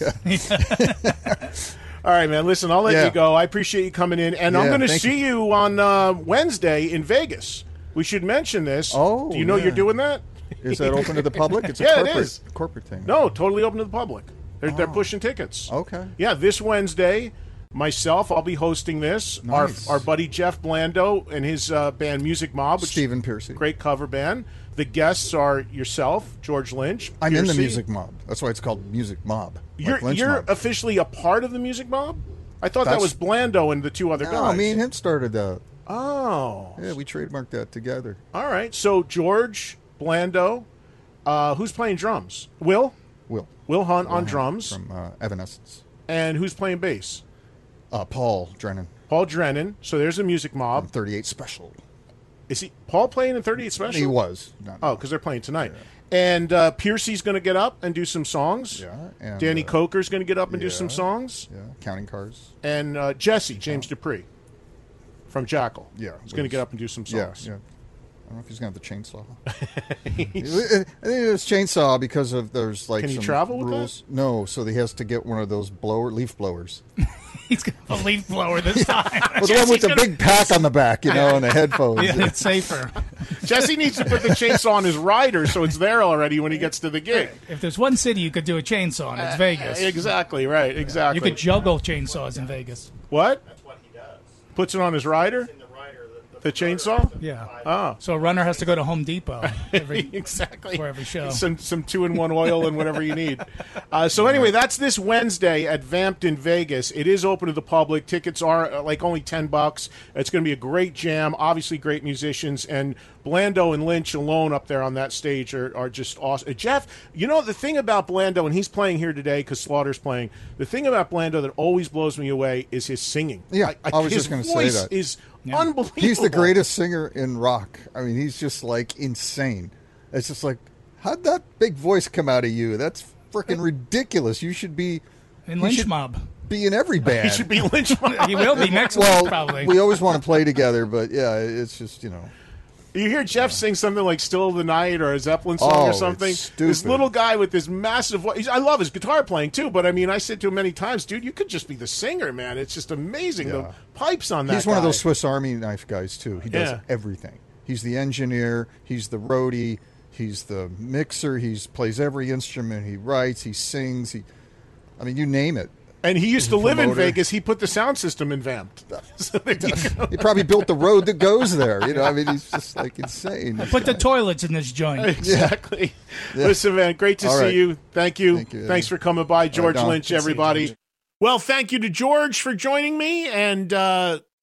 All right, man. Listen, I'll let Yeah. you go. I appreciate you coming in, and I'm Yeah, going to thank see you, on uh, Wednesday in Vegas. We should mention this. Oh, do you know yeah. you're doing that? Is that open to the public? It's a Yeah, it corporate, is. corporate thing. No, totally open to the public. They're, they're pushing tickets. Okay. Yeah, this Wednesday, myself, I'll be hosting this. Nice. Our our buddy Jeff Blando and his uh, band Music Mob, which Stephen Piercy. great cover band. The guests are yourself, George Lynch. I'm in the Piercy. Music Mob. That's why it's called Music Mob. like You're Lynch you're Mob. officially a part of the Music Mob. I thought that That's- was Blando and the two other No, guys. me and him started that. Oh, Yeah, we trademarked that together. all right. So George Blando, uh, who's playing drums? Will Will. Will Hunt on Will Hunt drums, From uh, Evanescence. and who's playing bass? Uh, Paul Drennan. Paul Drennan. So there's a Music From Mob. thirty-eight Special. Is he Paul playing in thirty-eight Special? He was. Not Oh, because they're playing tonight. And uh, Piercy's going to get up and do some songs. Yeah, and, Danny uh, Coker's going to get up and do yeah. some songs. Yeah, Counting Cars. And uh, Jesse, James Dupree from Jackal. Yeah. He's going to get up and do some Yeah, songs. yeah. I don't know if he's going to have the chainsaw. I think it was chainsaw because of there's like Can he some travel with rules. No, so he has to get one of those blower leaf blowers. He's going to have a leaf blower this time. Well, the one with the big pack on the back, you know, and the headphones. Yeah, it's safer. Jesse needs to put the chainsaw on his rider so it's there already when he gets to the gig. If there's one city you could do a chainsaw in, it's Vegas. Exactly, right, exactly. You could juggle chainsaws in Vegas. What? That's what he does. Puts it on his rider? The chainsaw? Yeah. Oh. So a runner has to go to Home Depot every, exactly. for every show. Some some two in one oil and whatever you need. Uh, so anyway, that's this Wednesday at Vamped in Vegas. It is open to the public. Tickets are uh, like only ten bucks. It's going to be a great jam. Obviously, great musicians, and Blando and Lynch alone up there on that stage are, are just awesome. Uh, Jeff, you know the thing about Blando, and he's playing here today because Slaughter's playing. The thing about Blando that always blows me away is his singing. Yeah, I was his just gonna say voice that. is unbelievable. He's the greatest singer in rock. I mean, he's just like insane. It's just like, how'd that big voice come out of you? That's freaking ridiculous. You should be In you Lynch should Mob. be in every band. He should be Lynch. He will be next well, week, probably. we always want to play together, but yeah, it's just, you know. You hear Jeff sing something like "Still of the Night" or a Zeppelin song Oh, or it's something. stupid. This little guy with this massive voice. I love his guitar playing too, but I mean, I said to him many times, "Dude, you could just be the singer, man. It's just amazing. The Yeah. pipes on that." He's one of guy. those Swiss Army knife guys, too. He does Yeah. everything. He's the engineer. He's the roadie. He's the mixer. He plays every instrument. He writes. He sings. He, I mean, you name it. And he used to live in promoter. Vegas. He put the sound system in Vamped. So there you go. He probably built the road that goes there. You know, I mean, he's just like insane. Put the toilets in this joint. Exactly. Yeah. Listen, man, great to All see right. you. Thank you. Thank you. Thanks for coming by, George Don. Lynch, Good to see you, everybody. George. Well, thank you to George for joining me, and uh,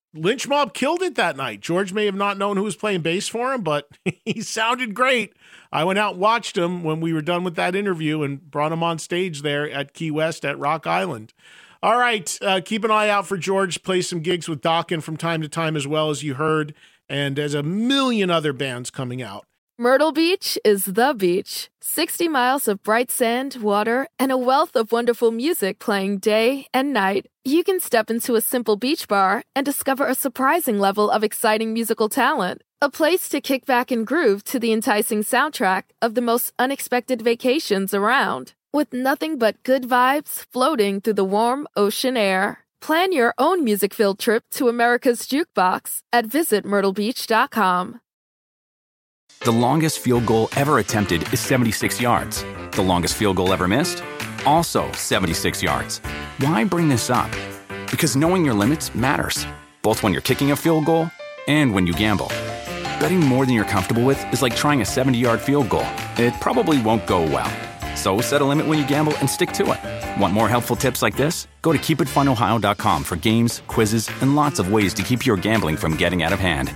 Lynch Mob killed it that night. George may have not known who was playing bass for him, but he sounded great. I went out and watched him when we were done with that interview and brought him on stage there at Key West at Rock Island. All right, uh, keep an eye out for George. Play some gigs with Dokken from time to time as well, as you heard, and there's a million other bands coming out. Myrtle Beach is the beach. sixty miles of bright sand, water, and a wealth of wonderful music playing day and night. You can step into a simple beach bar and discover a surprising level of exciting musical talent. A place to kick back and groove to the enticing soundtrack of the most unexpected vacations around. With nothing but good vibes floating through the warm ocean air. Plan your own music-filled trip to America's Jukebox at visit myrtle beach dot com. The longest field goal ever attempted is seventy-six yards. The longest field goal ever missed? Also seventy-six yards. Why bring this up? Because knowing your limits matters, both when you're kicking a field goal and when you gamble. Betting more than you're comfortable with is like trying a seventy-yard field goal. It probably won't go well. So set a limit when you gamble and stick to it. Want more helpful tips like this? Go to keep it fun ohio dot com for games, quizzes, and lots of ways to keep your gambling from getting out of hand.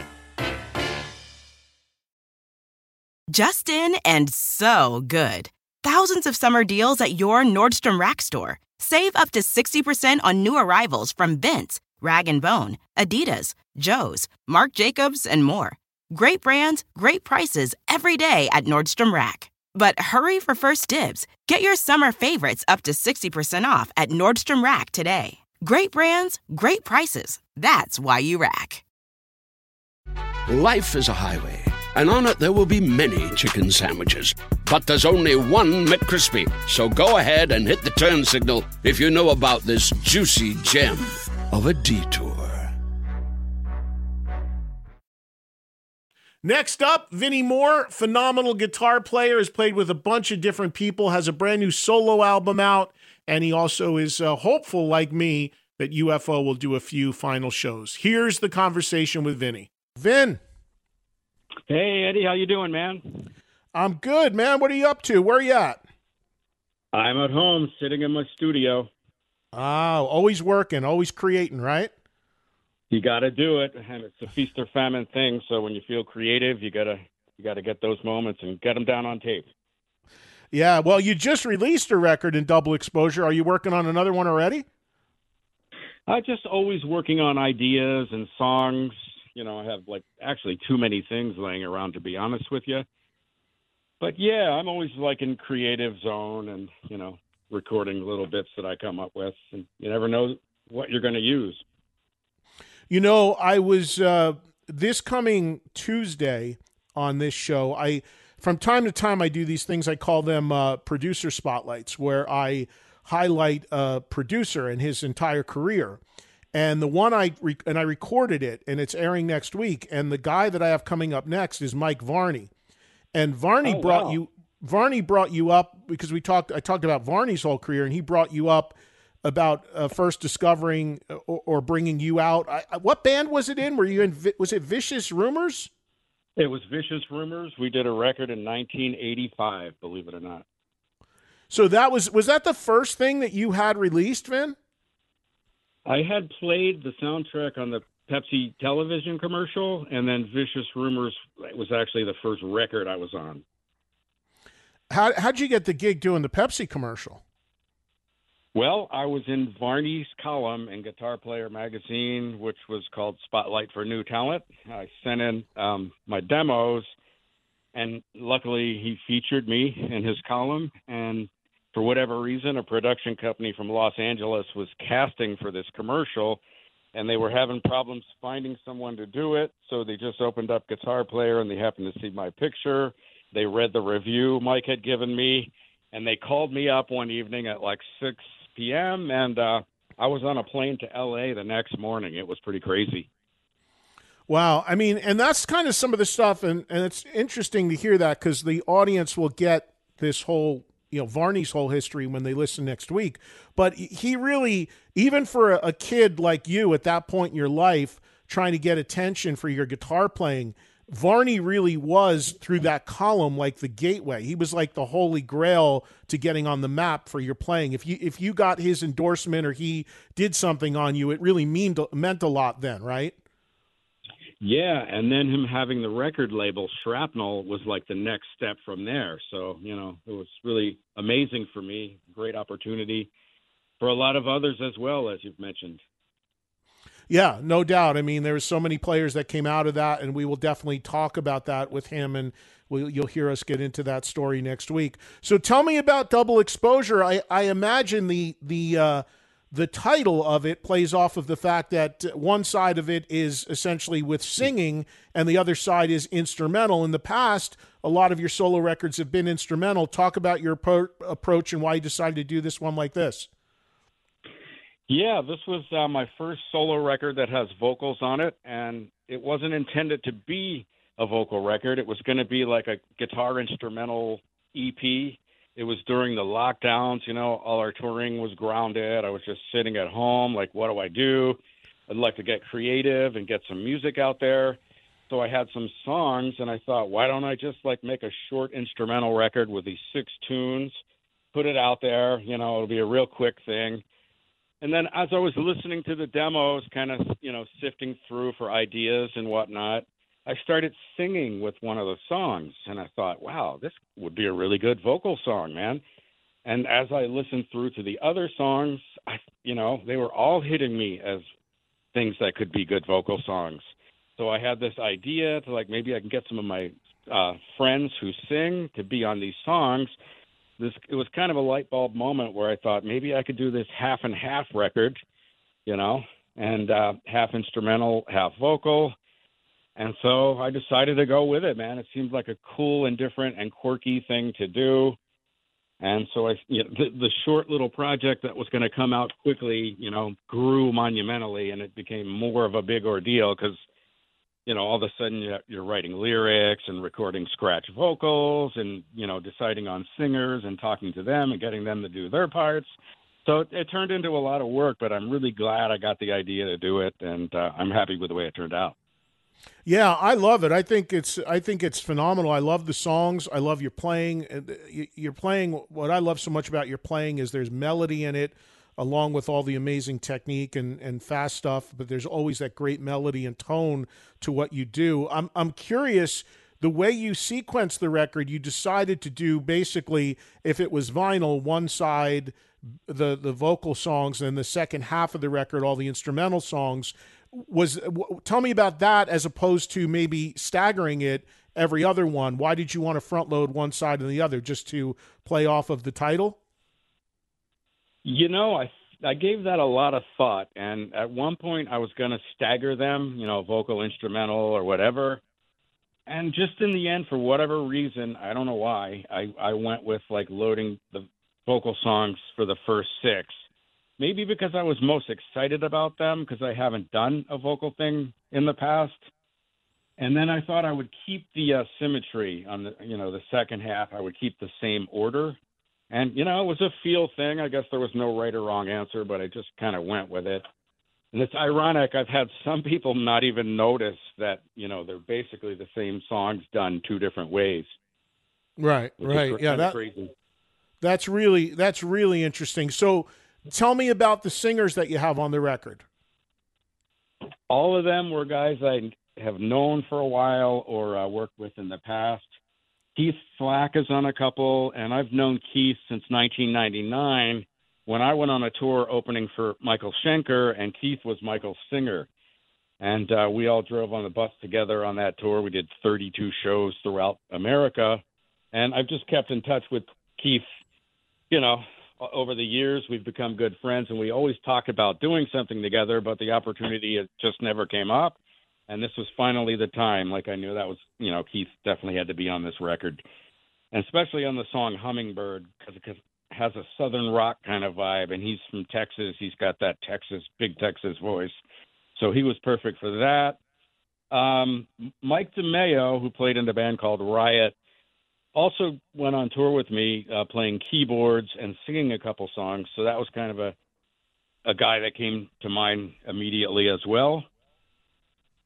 Just in and so good. Thousands of summer deals at your Nordstrom Rack store. Save up to sixty percent on new arrivals from Vince, Rag and Bone, Adidas, Joe's, Marc Jacobs, and more. Great brands, great prices every day at Nordstrom Rack. But hurry for first dibs. Get your summer favorites up to sixty percent off at Nordstrom Rack today. Great brands, great prices. That's why you rack. Life is a highway, and on it there will be many chicken sandwiches. But there's only one McCrispy. So go ahead and hit the turn signal if you know about this juicy gem of a detour. Next up, Vinnie Moore, phenomenal guitar player, has played with a bunch of different people, has a brand new solo album out, and he also is uh, hopeful, like me, that U F O will do a few final shows. Here's the conversation with Vinnie. Vin. Hey, Eddie, how you doing, man? I'm good, man. What are you up to? Where are you at? I'm at home, sitting in my studio. Oh, always working, always creating, right? You got to do it, and it's a feast or famine thing. So when you feel creative, you gotta you gotta get those moments and get them down on tape. Yeah, well, you just released a record in double exposure. Are you working on another one already? I'm just always working on ideas and songs. You know, I have like actually too many things laying around, to be honest with you. But yeah, I'm always like in creative zone and, you know, recording little bits that I come up with, and you never know what you're going to use. You know, I was uh, this coming Tuesday on this show. I, from time to time, I do these things. I call them uh, producer spotlights, where I highlight a producer and his entire career. And the one I re- and I recorded it, and it's airing next week. And the guy that I have coming up next is Mike Varney. And Varney oh, brought wow. you. Varney brought you up because we talked. I talked about Varney's whole career, and he brought you up about uh, first discovering or, or bringing you out. I, I, what band was it in? Were you in? Was it Vicious Rumors? It was Vicious Rumors. We did a record in nineteen eighty-five, believe it or not. So that was was that the first thing that you had released, Vin? I had played the soundtrack on the Pepsi television commercial, and then Vicious Rumors was actually the first record I was on. How how'd you get the gig doing the Pepsi commercial? Well, I was in Varney's column in Guitar Player magazine, which was called Spotlight for New Talent. I sent in um, my demos, and luckily he featured me in his column. And for whatever reason, a production company from Los Angeles was casting for this commercial, and they were having problems finding someone to do it. So they just opened up Guitar Player, and they happened to see my picture. They read the review Mike had given me, and they called me up one evening at like six p.m., and uh, I was on a plane to L A the next morning. It was pretty crazy. Wow. I mean, and that's kind of some of the stuff, and, and it's interesting to hear that because the audience will get this whole, you know, Varney's whole history when they listen next week. But he really, even for a, a kid like you at that point in your life, trying to get attention for your guitar playing, Varney really was, through that column, like the gateway. He was like the holy grail to getting on the map for your playing. If you if you got his endorsement or he did something on you, it really mean, meant a lot then, right? Yeah, and then him having the record label Shrapnel was like the next step from there. So, you know, it was really amazing for me, great opportunity for a lot of others as well, as you've mentioned. Yeah, no doubt. I mean, there were so many players that came out of that, and we will definitely talk about that with him, and we'll, you'll hear us get into that story next week. So tell me about Double Exposure. I, I imagine the the uh, the title of it plays off of the fact that one side of it is essentially with singing, and the other side is instrumental. In the past, a lot of your solo records have been instrumental. Talk about your pro- approach and why you decided to do this one like this. Yeah, this was uh, my first solo record that has vocals on it, and it wasn't intended to be a vocal record. It was going to be like a guitar instrumental E P. It was during the lockdowns, you know, all our touring was grounded. I was just sitting at home, like, what do I do? I'd like to get creative and get some music out there. So I had some songs, and I thought, why don't I just, like, make a short instrumental record with these six tunes, put it out there, you know, it'll be a real quick thing. And then as I was listening to the demos, kind of, you know, sifting through for ideas and whatnot, I started singing with one of the songs. And I thought, wow, this would be a really good vocal song, man. And as I listened through to the other songs, I, you know, they were all hitting me as things that could be good vocal songs. So I had this idea to, like, maybe I can get some of my uh, friends who sing to be on these songs. This it was kind of a light bulb moment where I thought maybe I could do this half and half record, you know, and uh, half instrumental, half vocal. And so I decided to go with it, man. It seemed like a cool and different and quirky thing to do. And so I, you know, the, the short little project that was going to come out quickly, you know, grew monumentally, and it became more of a big ordeal because, you know, all of a sudden you're writing lyrics and recording scratch vocals and, you know, deciding on singers and talking to them and getting them to do their parts. So it, it turned into a lot of work, but I'm really glad I got the idea to do it, and uh, I'm happy with the way it turned out. Yeah, I love it. I think it's I think it's phenomenal. I love the songs. I love your playing. You're playing. What I love so much about your playing is there's melody in it, along with all the amazing technique and, and fast stuff, but there's always that great melody and tone to what you do. I'm I'm curious, the way you sequence the record, you decided to do basically, if it was vinyl, one side, the, the vocal songs, and the second half of the record, all the instrumental songs. Was w- Tell me about that as opposed to maybe staggering it every other one. Why did you want to front load one side and the other, just to play off of the title? You know, I I gave that a lot of thought, and at one point I was going to stagger them, you know, vocal, instrumental, or whatever. And just in the end, for whatever reason, I don't know why, I, I went with, like, loading the vocal songs for the first six. Maybe because I was most excited about them, because I haven't done a vocal thing in the past. And then I thought I would keep the uh, symmetry on the, you know, the second half. I would keep the same order. And, you know, it was a feel thing. I guess there was no right or wrong answer, but I just kind of went with it. And it's ironic. I've had some people not even notice that, you know, they're basically the same songs done two different ways. Right, right. Yeah, that, crazy. that's really that's really interesting. So tell me about the singers that you have on the record. All of them were guys I have known for a while or uh, worked with in the past. Keith Flack is on a couple, and I've known Keith since nineteen ninety-nine when I went on a tour opening for Michael Schenker, and Keith was Michael's singer. And uh, we all drove on the bus together on that tour. We did thirty-two shows throughout America. And I've just kept in touch with Keith, you know, over the years. We've become good friends, and we always talk about doing something together, but the opportunity just never came up. And this was finally the time. Like, I knew that was, you know, Keith definitely had to be on this record, and especially on the song Hummingbird, because it has a Southern rock kind of vibe, and he's from Texas. He's got that Texas, big Texas voice. So he was perfect for that. Um, Mike DeMeo, who played in the band called Riot, also went on tour with me, uh, playing keyboards and singing a couple songs. So that was kind of a, a guy that came to mind immediately as well.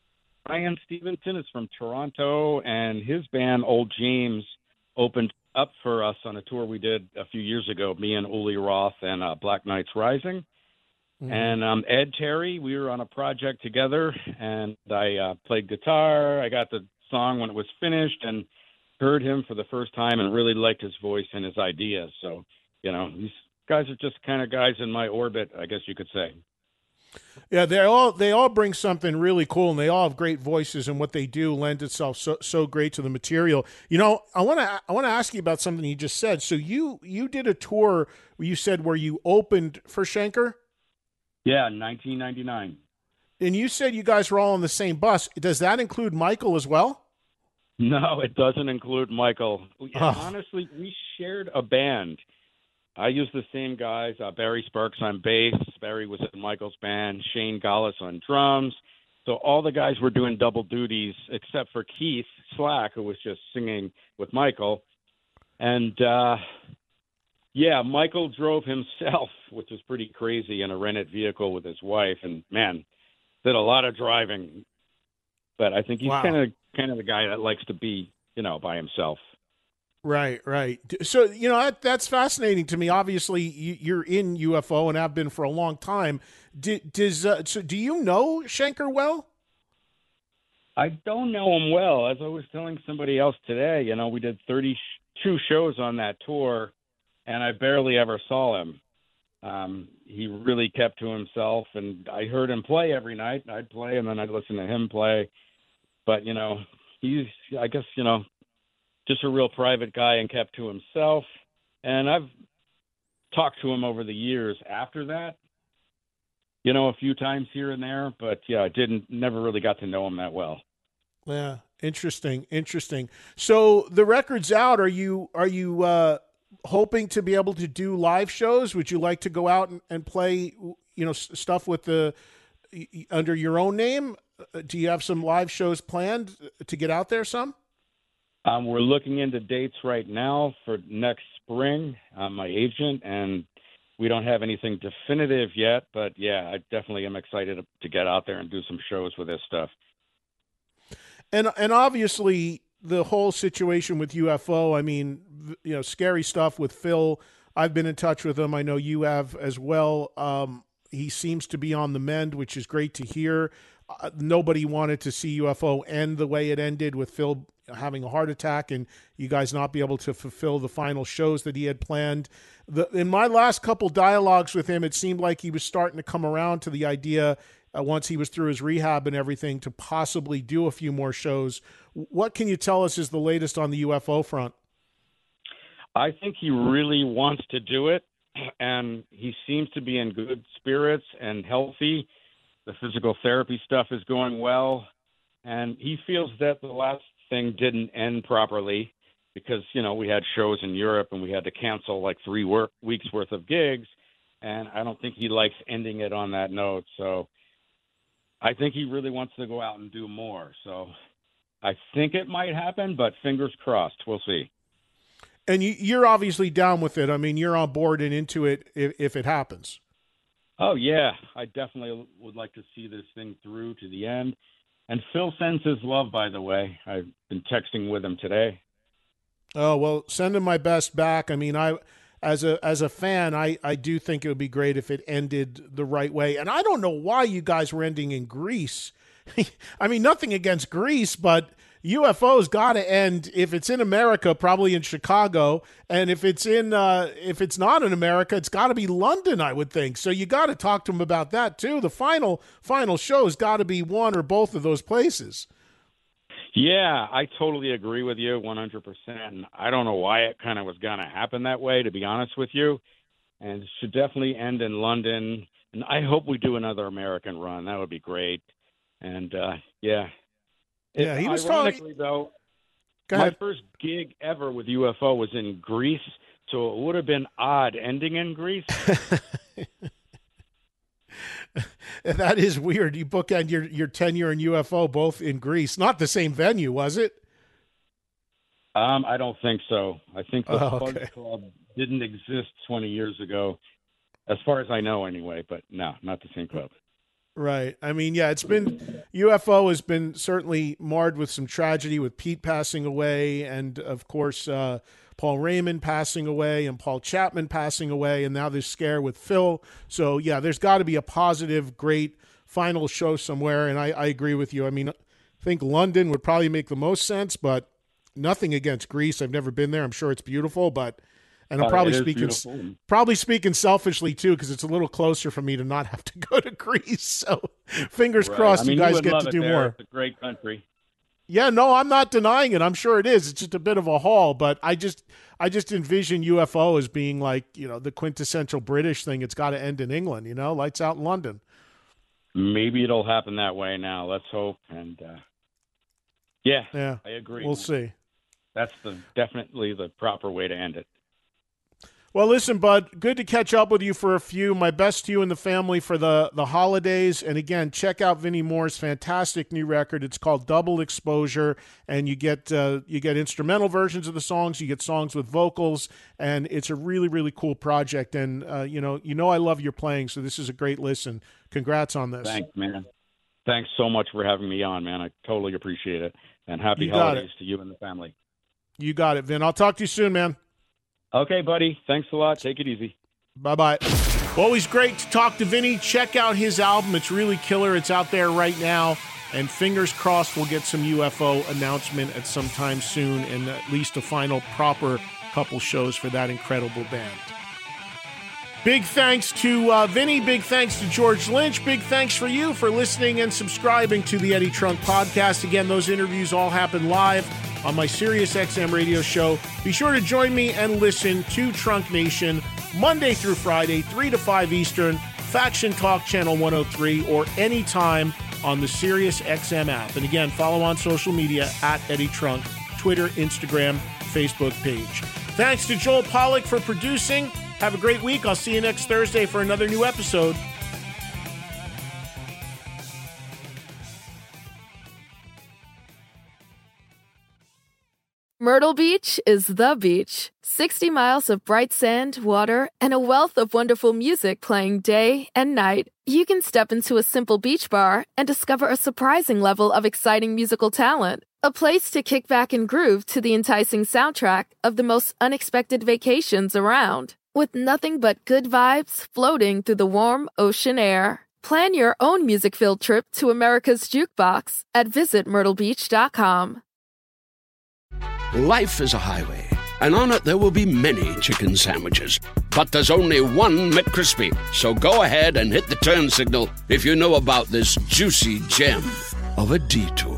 Brian Stevenson is from Toronto, and his band, Old James, opened up for us on a tour we did a few years ago, me and Uli Roth and uh, Black Knights Rising. Mm-hmm. And um, Ed Terry, we were on a project together, and I uh, played guitar. I got the song when it was finished and heard him for the first time and really liked his voice and his ideas. So, you know, these guys are just kind of guys in my orbit, I guess you could say. Yeah, they all they all bring something really cool, and they all have great voices, and what they do lends itself so so great to the material. You know, I want to I want to ask you about something you just said. So you you did a tour where you said where you opened for Schenker? Yeah, nineteen ninety-nine. And you said you guys were all on the same bus. Does that include Michael as well? No, it doesn't include Michael. Oh. Honestly, we shared a band. I used the same guys, uh, Barry Sparks on bass. Barry was in Michael's band, Shane Gallus on drums. So all the guys were doing double duties except for Keith Slack, who was just singing with Michael. And, uh, yeah, Michael drove himself, which was pretty crazy, in a rented vehicle with his wife. And, man, did a lot of driving. But I think he's Wow. kind of kind of the guy that likes to be, you know, by himself. Right, right. So, you know, that, that's fascinating to me. Obviously, you, you're in U F O and have been for a long time. Do, does, uh, so do you know Schenker well? I don't know him well. As I was telling somebody else today, you know, we did thirty-two shows on that tour, and I barely ever saw him. Um, he really kept to himself, and I heard him play every night. I'd play, and then I'd listen to him play. But, you know, he's, I guess, you know, just a real private guy and kept to himself. And I've talked to him over the years after that, you know, a few times here and there. But, yeah, I didn't, never really got to know him that well. Yeah, interesting, interesting. So the record's out. Are you are you uh, hoping to be able to do live shows? Would you like to go out and, and play, you know, s- stuff with the under your own name? Uh, Do you have some live shows planned to get out there some? Um, we're looking into dates right now for next spring. I'm my agent, and we don't have anything definitive yet. But, yeah, I definitely am excited to get out there and do some shows with this stuff. And and obviously the whole situation with U F O, I mean, you know, scary stuff with Phil. I've been in touch with him. I know you have as well. Um, he seems to be on the mend, which is great to hear. Uh, nobody wanted to see U F O end the way it ended, with Phil having a heart attack and you guys not be able to fulfill the final shows that he had planned. The, in my last couple dialogues with him, it seemed like he was starting to come around to the idea, uh, once he was through his rehab and everything, to possibly do a few more shows. What can you tell us is the latest on the U F O front? I think he really wants to do it, and he seems to be in good spirits and healthy. The physical therapy stuff is going well, and he feels that the last thing didn't end properly because, you know, we had shows in Europe and we had to cancel like three work weeks worth of gigs, and I don't think he likes ending it on that note. So I think he really wants to go out and do more. So I think it might happen, but fingers crossed. We'll see. And you, you're obviously down with it. I mean, you're on board and into it if, if it happens. Oh, yeah. I definitely would like to see this thing through to the end. And Phil sends his love, by the way. I've been texting with him today. Oh, well, send him my best back. I mean, I as a as a fan, I, I do think it would be great if it ended the right way. And I don't know why you guys were ending in Greece. I mean, nothing against Greece, but U F O's got to end, if it's in America, probably in Chicago, and if it's in uh, if it's not in America, it's got to be London, I would think. So you got to talk to him about that too. The final final show's got to be one or both of those places. Yeah, I totally agree with you one hundred percent. And I don't know why it kind of was going to happen that way, to be honest with you. And it should definitely end in London. And I hope we do another American run. That would be great. And, uh, yeah. Yeah, he was Ironically, talking. though, Go my ahead. first gig ever with U F O was in Greece, so it would have been odd ending in Greece. That is weird. You bookend your, your tenure in U F O both in Greece. Not the same venue, was it? Um, I don't think so. I think the Oh, Fudge okay. Club didn't exist twenty years ago, as far as I know anyway, but no, not the same club. Right. I mean, yeah, it's been U F O has been certainly marred with some tragedy, with Pete passing away, and of course uh, Paul Raymond passing away, and Paul Chapman passing away, and now this scare with Phil. So yeah, there's got to be a positive, great final show somewhere. And I, I agree with you. I mean, I think London would probably make the most sense, but nothing against Greece. I've never been there. I'm sure it's beautiful, but. And I'm probably speaking probably speaking selfishly too, because it's a little closer for me to not have to go to Greece. So, fingers right. crossed, I mean, you guys you get to do there. more. It's a great country. Yeah, no, I'm not denying it. I'm sure it is. It's just a bit of a haul, but I just I just envision U F O as being like, you know, the quintessential British thing. It's got to end in England, you know, lights out in London. Maybe it'll happen that way now. Let's hope. And uh, yeah, yeah, I agree. We'll see. That's the definitely the proper way to end it. Well, listen, bud, good to catch up with you for a few. My best to you and the family for the, the holidays. And again, check out Vinnie Moore's fantastic new record. It's called Double Exposure, and you get uh, you get instrumental versions of the songs. You get songs with vocals, and it's a really, really cool project. And, uh, you know, you know I love your playing, so this is a great listen. Congrats on this. Thanks, man. Thanks so much for having me on, man. I totally appreciate it. And happy You got holidays it. to you and the family. You got it, Vin. I'll talk to you soon, man. Okay, buddy. Thanks a lot. Take it easy. Bye-bye. Always great to talk to Vinny. Check out his album. It's really killer. It's out there right now. And fingers crossed we'll get some U F O announcement at some time soon, and at least a final proper couple shows for that incredible band. Big thanks to uh, Vinny. Big thanks to George Lynch. Big thanks for you for listening and subscribing to the Eddie Trunk Podcast. Again, those interviews all happen live on my SiriusXM radio show. Be sure to join me and listen to Trunk Nation Monday through Friday, three to five Eastern, Faction Talk Channel one oh three, or anytime on the SiriusXM app. And again, follow on social media at Eddie Trunk, Twitter, Instagram, Facebook page. Thanks to Joel Pollack for producing. Have a great week. I'll see you next Thursday for another new episode. Myrtle Beach is the beach. sixty miles of bright sand, water, and a wealth of wonderful music playing day and night. You can step into a simple beach bar and discover a surprising level of exciting musical talent. A place to kick back and groove to the enticing soundtrack of the most unexpected vacations around. With nothing but good vibes floating through the warm ocean air. Plan your own music-filled trip to America's Jukebox at visit myrtle beach dot com. Life is a highway, and on it there will be many chicken sandwiches. But there's only one McCrispy. So go ahead and hit the turn signal if you know about this juicy gem of a detour.